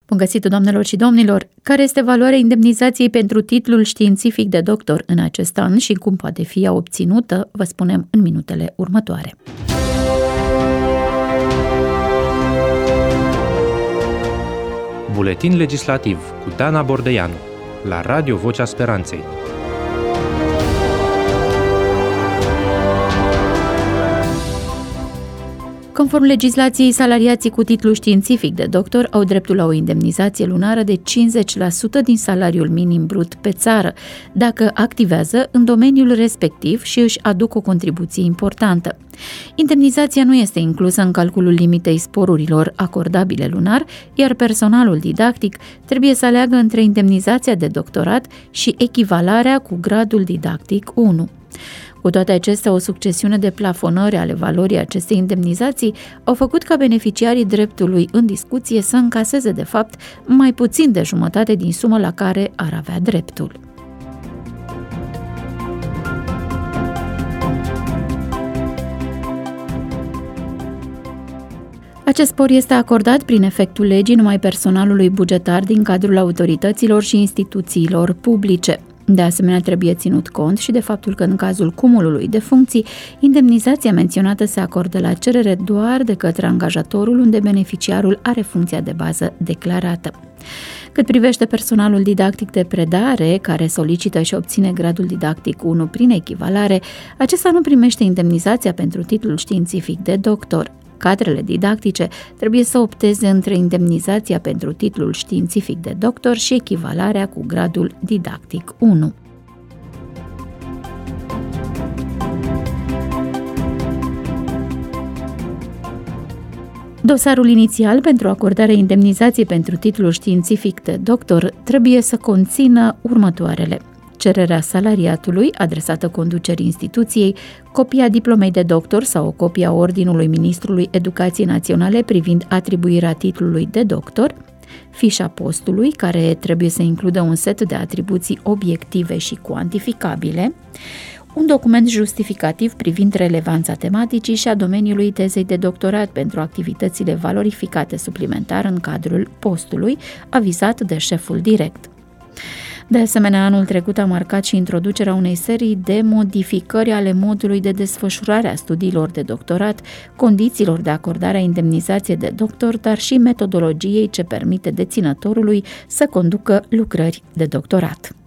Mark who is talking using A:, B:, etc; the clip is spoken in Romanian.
A: Bun găsit, doamnelor și domnilor! Care este valoarea indemnizației pentru titlul științific de doctor în acest an și cum poate fi ea obținută, vă spunem în minutele următoare.
B: Buletin legislativ cu Dana Bordeianu la Radio Vocea Speranței.
A: Conform legislației, salariații cu titlu științific de doctor au dreptul la o indemnizație lunară de 50% din salariul minim brut pe țară, dacă activează în domeniul respectiv și își aduc o contribuție importantă. Indemnizația nu este inclusă în calculul limitei sporurilor acordabile lunar, iar personalul didactic trebuie să aleagă între indemnizația de doctorat și echivalarea cu gradul didactic 1. Cu toate acestea, o succesiune de plafonări ale valorii acestei indemnizații au făcut ca beneficiarii dreptului în discuție să încaseze, de fapt, mai puțin de jumătate din sumă la care ar avea dreptul. Acest spor este acordat prin efectul legii numai personalului bugetar din cadrul autorităților și instituțiilor publice. De asemenea, trebuie ținut cont și de faptul că în cazul cumulului de funcții, indemnizația menționată se acordă la cerere doar de către angajatorul unde beneficiarul are funcția de bază declarată. Cât privește personalul didactic de predare, care solicită și obține gradul didactic 1 prin echivalare, acesta nu primește indemnizația pentru titlul științific de doctor. Cadrele didactice trebuie să opteze între indemnizația pentru titlul științific de doctor și echivalarea cu gradul didactic 1. Dosarul inițial pentru acordarea indemnizației pentru titlul științific de doctor trebuie să conțină următoarele: cererea salariatului adresată conducerii instituției, copia diplomei de doctor sau o copie a Ordinului Ministrului Educației Naționale privind atribuirea titlului de doctor, fișa postului, care trebuie să includă un set de atribuții obiective și cuantificabile, un document justificativ privind relevanța tematicii și a domeniului tezei de doctorat pentru activitățile valorificate suplimentar în cadrul postului, avizat de șeful direct. De asemenea, anul trecut a marcat și introducerea unei serii de modificări ale modului de desfășurare a studiilor de doctorat, condițiilor de acordare a indemnizației de doctor, dar și metodologiei ce permite deținătorului să conducă lucrări de doctorat.